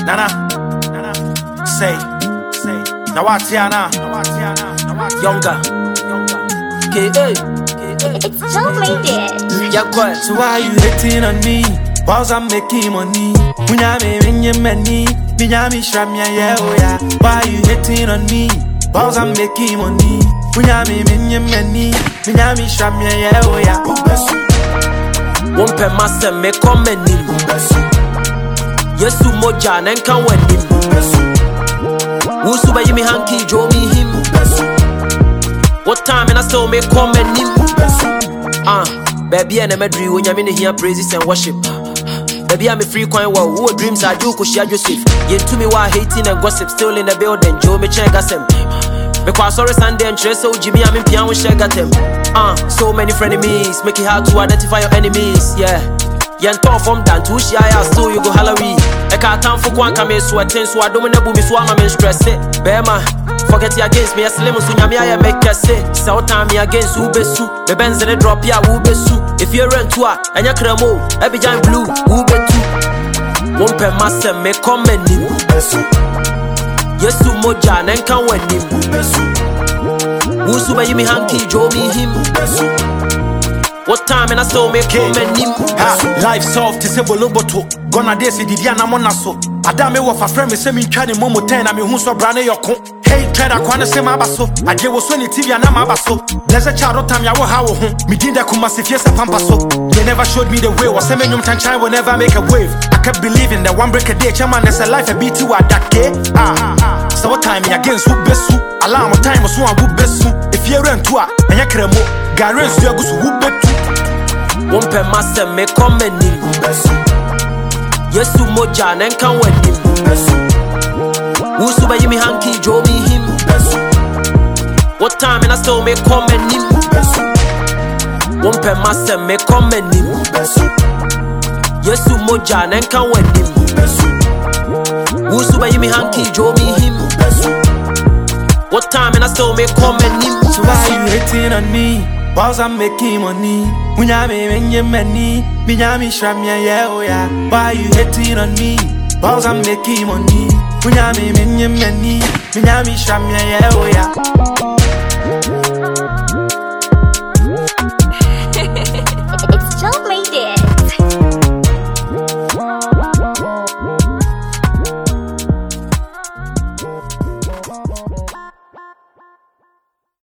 Nana, say, Nawatiana, Younger, K.A. It's so late. Yakwa. So why you hating on me? Whilst I'm making money, Munyame menye many, Minyami shramya yeah. Why you hating on me? Whilst I'm making money, Munyame menye many, Minyami shramya yeah. One per master me come and nim. Yesu moja nenka wenim. Wusu ba yimi hanky draw me him. What time and I still me come and nim. Baby and medri when you hear praises and worship. Baby I'm a free coin wow. Who dreams I do cause share Joseph. Yet to me why hating and gossip still in the building. Joe me check us him. Because sorry Sunday and Trace so Jimmy I'm in piano share got him. So many frenemies, make it hard to identify your enemies, yeah. Yen talk from down to Shia, so you go Halloween. I can't time for one come in sweating, so I don't know me, so I'm stress it. Bema, forget you against me, a slim tsunami, I make a say. South time me against Ubesu, the Benz and the drop ya Ubesu. If you're rent to and your cremo, every giant blue, Ubetu. One per master may come and nim. Yes, to Moja, and can win him. Wusu ba yimi hanky draw me him. What time and I still make him and him. Life soft is a boloboto. Gonna desi Diana Monaso. Adame wa fa friend me say me twa ne momo 10 na me hu so brane yoko. Hey trader kwana se mabaso. Aje wo so ni TV na mabaso. There's a child time ya wo ha wo ho. Me dinda kuma se fiesa pampaso. They never showed me the way. Was me nyum tanchan will never make a wave. I kept believing that one break a day chairman there's a life a beat you at that day. So what time me against who besu. Alarm time so who besu. If you run to and ya kremo. Garens you go who betu. One per master me come and nim. Yesu moja nenka wenim. Wusu ba yimi hanky draw me him. What time and I still me come and nim. One per master me come and nim. Yesu moja nenka wenim. Wusu ba yimi hanky draw me him. What time and I still me come and nim. So why you hating on me? Whilst I'm making money, Munyame menye many, Minyami shramya yeah. Why you hating on me? Whilst I'm making money, Munyame menye many, Minyami shramya yeah.